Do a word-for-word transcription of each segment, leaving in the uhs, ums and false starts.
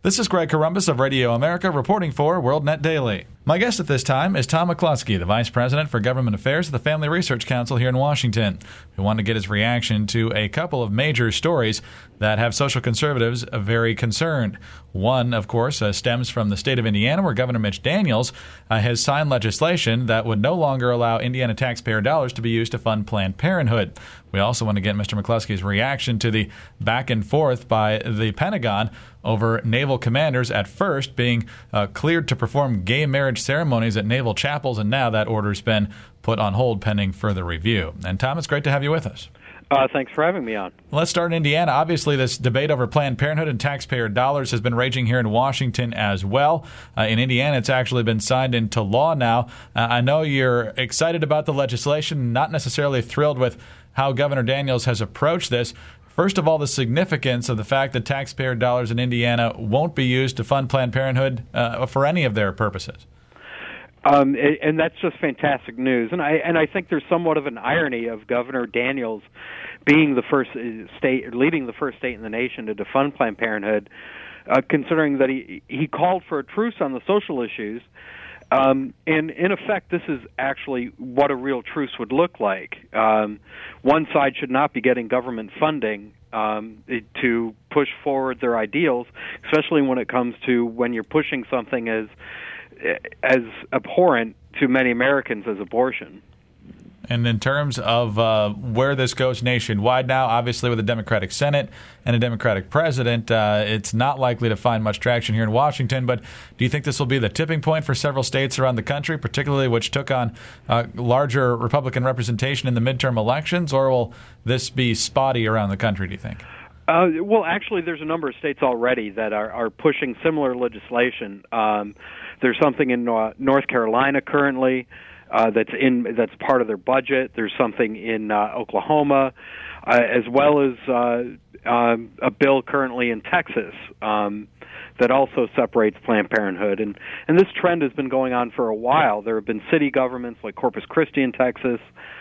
This is Greg Corombos of Radio America reporting for WorldNet Daily. My guest at this time is Tom McCluskey, the Vice President for Government Affairs at the Family Research Council here in Washington. We want to get his reaction to a couple of major stories that have social conservatives very concerned. One, of course, uh, stems from the state of Indiana, where Governor Mitch Daniels uh, has signed legislation that would no longer allow Indiana taxpayer dollars to be used to fund Planned Parenthood. We also want to get Mister McCluskey's reaction to the back and forth by the Pentagon over naval commanders at first being uh, cleared to perform gay marriage ceremonies at naval chapels, and now that order's been put on hold pending further review. And Tom, it's great to have you with us. Uh, thanks for having me on. Let's start in Indiana. Obviously, this debate over Planned Parenthood and taxpayer dollars has been raging here in Washington as well. Uh, in Indiana, it's actually been signed into law now. Uh, I know you're excited about the legislation, not necessarily thrilled with how Governor Daniels has approached this. First of all, the significance of the fact that taxpayer dollars in Indiana won't be used to fund Planned Parenthood uh, for any of their purposes. Um, and that's just fantastic news. And I and I think there's somewhat of an irony of Governor Daniels being the first state, leading the first state in the nation to defund Planned Parenthood, uh, considering that he he called for a truce on the social issues. Um, and in effect, this is actually what a real truce would look like. Um, one side should not be getting government funding um, to push forward their ideals, especially when it comes to when you're pushing something as as abhorrent to many Americans as abortion. And in terms of uh, where this goes nationwide now, obviously with a Democratic Senate and a Democratic president, uh, it's not likely to find much traction here in Washington. But do you think this will be the tipping point for several states around the country, particularly which took on uh, larger Republican representation in the midterm elections, or will this be spotty around the country, do you think? Uh, well, actually, there's a number of states already that are, are pushing similar legislation. Um, there's something in uh, North Carolina currently uh, that's in that's part of their budget. There's something in uh, Oklahoma, uh, as well as uh, uh, a bill currently in Texas um, that also separates Planned Parenthood. And, and this trend has been going on for a while. There have been city governments like Corpus Christi in Texas,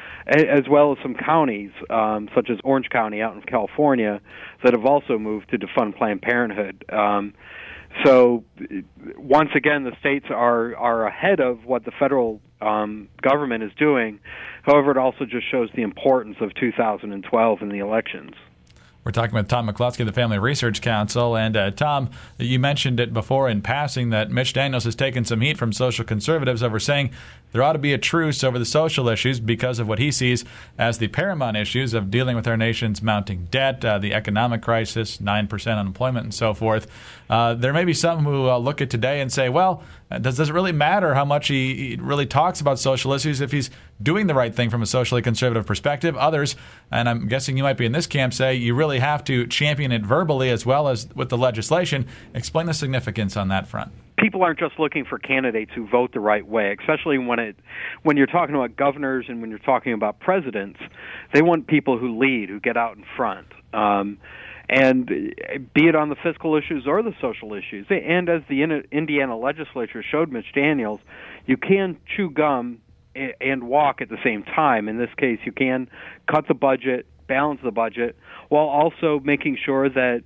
as well as some counties, um, such as Orange County out in California, that have also moved to defund Planned Parenthood. Um, so, once again, the states are, are ahead of what the federal um, government is doing. However, it also just shows the importance of two thousand twelve in the elections. We're talking with Tom McCluskey of the Family Research Council. And, uh, Tom, you mentioned it before in passing that Mitch Daniels has taken some heat from social conservatives over saying there ought to be a truce over the social issues because of what he sees as the paramount issues of dealing with our nation's mounting debt, uh, the economic crisis, nine percent unemployment, and so forth. Uh, there may be some who uh, look at today and say, well, does, does it really matter how much he, he really talks about social issues if he's doing the right thing from a socially conservative perspective? Others, and I'm guessing you might be in this camp, say you really have to champion it verbally as well as with the legislation. Explain the significance on that front. People aren't just looking for candidates who vote the right way, especially when it when you're talking about governors and when you're talking about presidents. They want people who lead, who get out in front. Um, and be it on the fiscal issues or the social issues. And as the Indiana legislature showed Mitch Daniels, you can chew gum and walk at the same time. In this case, you can cut the budget, balance the budget, while also making sure that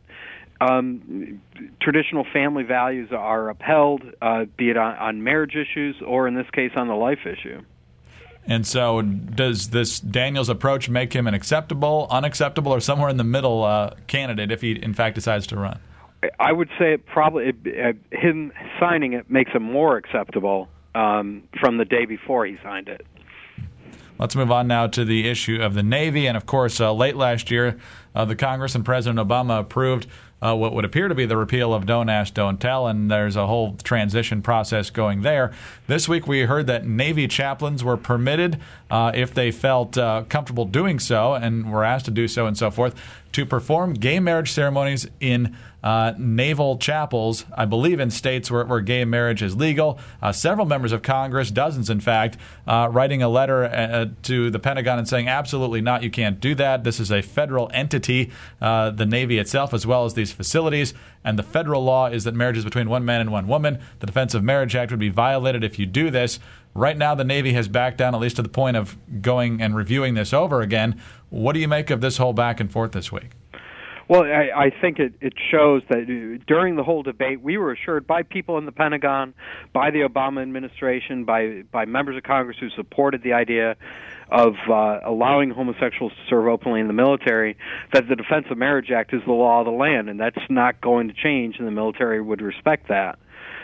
um, traditional family values are upheld, uh, be it on, on marriage issues or, in this case, on the life issue. And so does this Daniels approach make him an acceptable, unacceptable, or somewhere in the middle uh, candidate if he, in fact, decides to run? I would say it probably it, uh, him signing it makes him more acceptable um, from the day before he signed it. Let's move on now to the issue of the Navy. And, of course, uh, late last year, uh, the Congress and President Obama approved uh, what would appear to be the repeal of Don't Ask, Don't Tell, and there's a whole transition process going there. This week we heard that Navy chaplains were permitted, uh, if they felt uh, comfortable doing so and were asked to do so and so forth, to perform gay marriage ceremonies in uh, naval chapels, I believe in states where, where gay marriage is legal. Uh, several members of Congress, dozens in fact, uh, writing a letter uh, to the Pentagon and saying, absolutely not, you can't do that. This is a federal entity, uh, the Navy itself, as well as these facilities. And the federal law is that marriage is between one man and one woman. The Defense of Marriage Act would be violated if you do this. Right now, the Navy has backed down, at least to the point of going and reviewing this over again. What do you make of this whole back and forth this week? Well, I, I think it, it shows that during the whole debate, we were assured by people in the Pentagon, by the Obama administration, by by members of Congress who supported the idea of uh, allowing homosexuals to serve openly in the military, that the Defense of Marriage Act is the law of the land, and that's not going to change, and the military would respect that.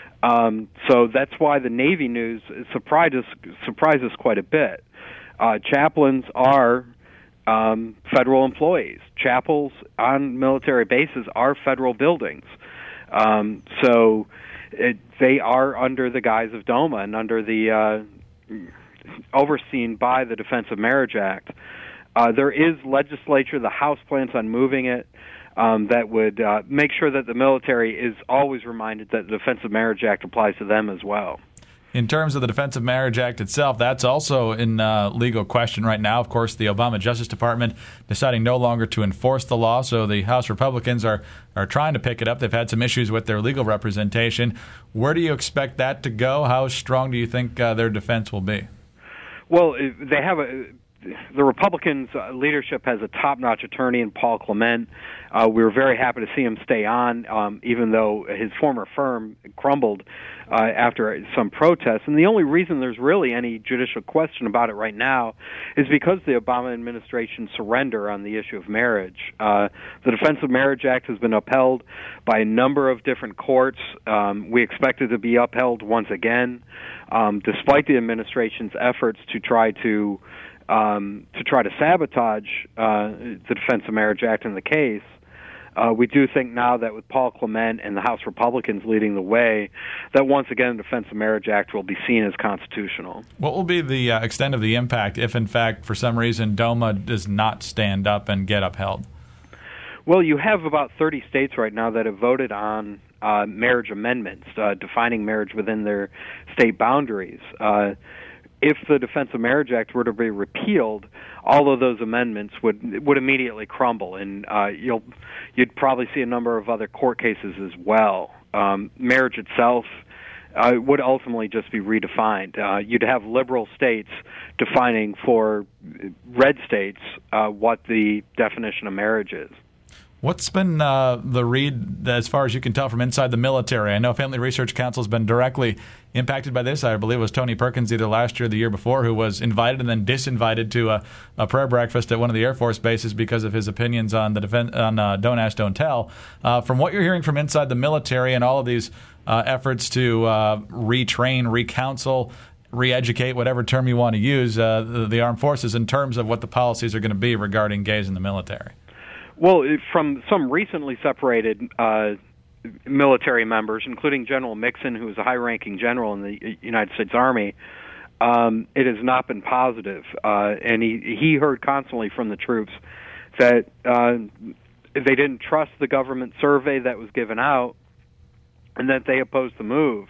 Um, so that's why the Navy news surprised us, surprised us quite a bit. Uh, chaplains are um, federal employees. Chapels on military bases are federal buildings. Um, so it, they are under the guise of DOMA and under the uh, overseen by the Defense of Marriage Act. Uh, there is legislature, the House plans on moving it, um, that would uh, make sure that the military is always reminded that the Defense of Marriage Act applies to them as well. In terms of the Defense of Marriage Act itself, that's also in uh, legal question right now. Of course, the Obama Justice Department deciding no longer to enforce the law, so the House Republicans are, are trying to pick it up. They've had some issues with their legal representation. Where do you expect that to go? How strong do you think uh, their defense will be? Well, they have a... The Republicans' uh, leadership has a top-notch attorney in Paul Clement. Uh, we were very happy to see him stay on, um, even though his former firm crumbled uh, after some protests. And the only reason there's really any judicial question about it right now is because the Obama administration surrender on the issue of marriage. Uh, the Defense of Marriage Act has been upheld by a number of different courts. Um, we expect it to be upheld once again, um, despite the administration's efforts to try to Um, to try to sabotage uh, the Defense of Marriage Act in the case. Uh, we do think now that with Paul Clement and the House Republicans leading the way, that once again the Defense of Marriage Act will be seen as constitutional. What will be the uh, extent of the impact if, in fact, for some reason, DOMA does not stand up and get upheld? Well, you have about thirty states right now that have voted on uh, marriage amendments, uh, defining marriage within their state boundaries. Uh, If the Defense of Marriage Act were to be repealed, all of those amendments would would immediately crumble, and uh, you'll you'd probably see a number of other court cases as well. Um, marriage itself uh, would ultimately just be redefined. Uh, you'd have liberal states defining for red states uh, what the definition of marriage is. What's been uh, the read, as far as you can tell, from inside the military? I know Family Research Council has been directly impacted by this. I believe it was Tony Perkins either last year or the year before who was invited and then disinvited to a, a prayer breakfast at one of the Air Force bases because of his opinions on the defense, on uh, Don't Ask, Don't Tell. Uh, from what you're hearing from inside the military and all of these uh, efforts to uh, retrain, recounsel, re-educate, whatever term you want to use, uh, the, the armed forces in terms of what the policies are going to be regarding gays in the military. Well, from some recently separated uh, military members, including General Mixon, who is a high-ranking general in the United States Army, um, it has not been positive. Uh, and he, he heard constantly from the troops that uh, they didn't trust the government survey that was given out and that they opposed the move.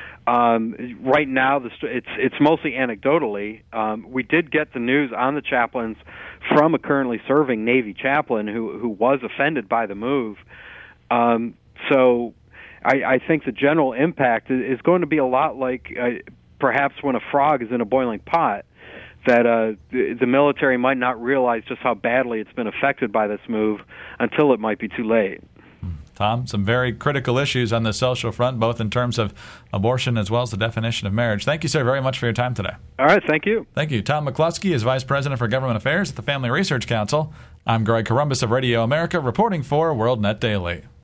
Um, right now, the, it's it's mostly anecdotally. Um, we did get the news on the chaplains from a currently serving Navy chaplain who who was offended by the move. Um, so, I, I think the general impact is going to be a lot like uh, perhaps when a frog is in a boiling pot. That uh, the, the military might not realize just how badly it's been affected by this move until it might be too late. Tom, some very critical issues on the social front, both in terms of abortion as well as the definition of marriage. Thank you, sir, very much for your time today. All right, thank you. Thank you. Tom McCluskey is Vice President for Government Affairs at the Family Research Council. I'm Greg Corombos of Radio America, reporting for WorldNet Daily.